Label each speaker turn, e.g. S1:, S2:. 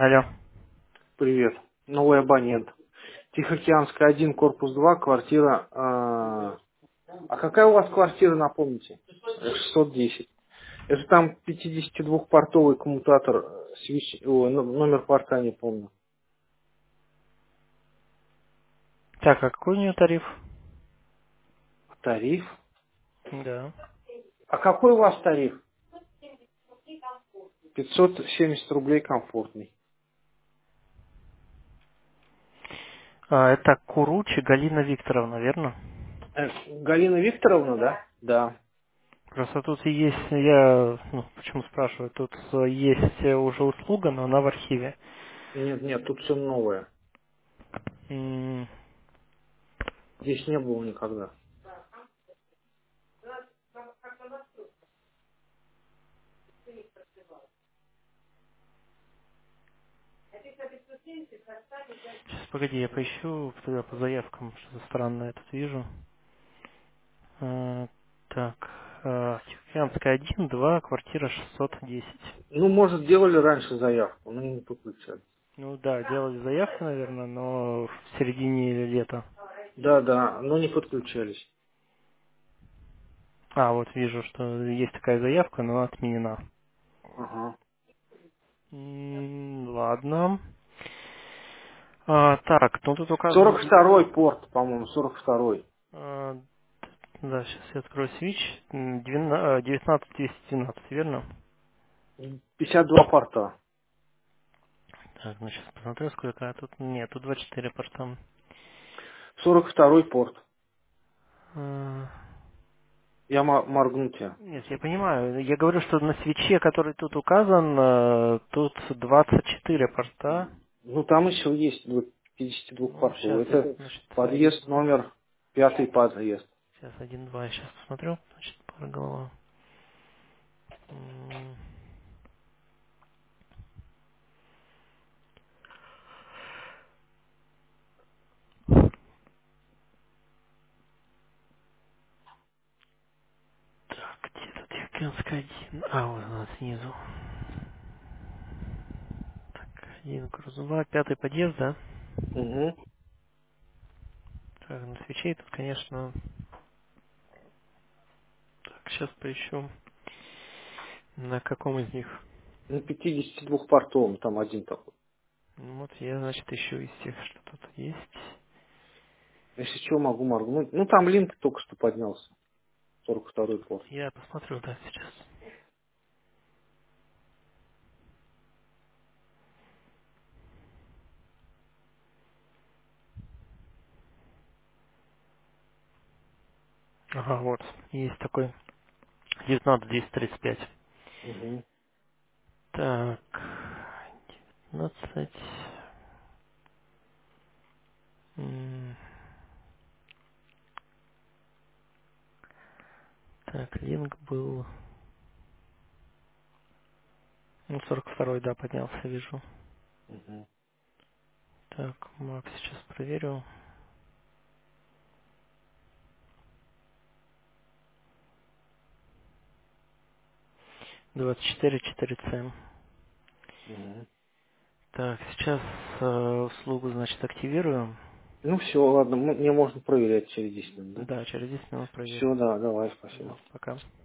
S1: Алло.
S2: Привет. Новый абонент. Тихоокеанская 1, корпус 2, квартира... А какая у вас квартира, напомните? 610. Это там 52-портовый коммутатор, номер порта не помню.
S1: Так, а какой у нее тариф?
S2: Тариф?
S1: Да.
S2: А какой у вас тариф? 570 рублей комфортный.
S1: Это Куручи Галина Викторовна, верно?
S2: Галина Викторовна, да? Да.
S1: Просто тут и есть, я, почему спрашиваю, тут есть уже услуга, но она в архиве.
S2: Нет, нет, тут все новое.
S1: М,
S2: Здесь не было никогда.
S1: Сейчас, погоди, я поищу тогда по заявкам, что-то странное я тут вижу. Так, Тихоокеанская 1, 2, квартира 610.
S2: Ну, может, делали раньше заявку, но не подключали.
S1: Ну да, делали заявку, наверное, но в середине лета.
S2: Да, да, но не подключались.
S1: Вот вижу, что есть такая заявка, но отменена.
S2: Ага.
S1: Ладно. Так, ну тут указано...
S2: 42-й порт, по-моему, 42-й.
S1: а, да, сейчас я открою свич. 19212, верно?
S2: 52 порта.
S1: Так, ну сейчас посмотрю, сколько. Тут нет, тут 24 порта.
S2: 42-й порт.
S1: А,
S2: Я моргну тебя.
S1: Нет, я понимаю. Я говорю, что на свече, который тут указан, тут 24 порта.
S2: Ну, там еще есть 52
S1: Ну, сейчас,
S2: портовый. Это
S1: значит,
S2: подъезд номер, 5-й подъезд.
S1: сейчас 1-2 я сейчас посмотрю. Значит, пара голова. Так, где тут Юкенская 1? Вот она снизу. Так, 1 Крузова, 5-й подъезд, да?
S2: Угу.
S1: Так, на свечей тут, конечно... Так, сейчас поищу, на каком из них.
S2: На 52 портовом, там один такой.
S1: Ну, вот я, значит, ищу из тех, что тут есть.
S2: Если что, могу моргнуть. Ну, там линк только что поднялся. 42-й порт.
S1: Я посмотрю, да, сейчас. Ага, вот, есть такой 19235.
S2: Угу.
S1: Так, 19. М, Так, линк был... Ну, 42-й, да, поднялся, вижу.
S2: Угу.
S1: Так, Макс, сейчас проверю. 24-4C.
S2: Угу.
S1: Так, сейчас услугу, значит, активирую.
S2: Ну, все, ладно, мне можно проверять через 10 минут, да?
S1: Да, через 10 минут проверю.
S2: Все, да, давай, спасибо.
S1: Пока.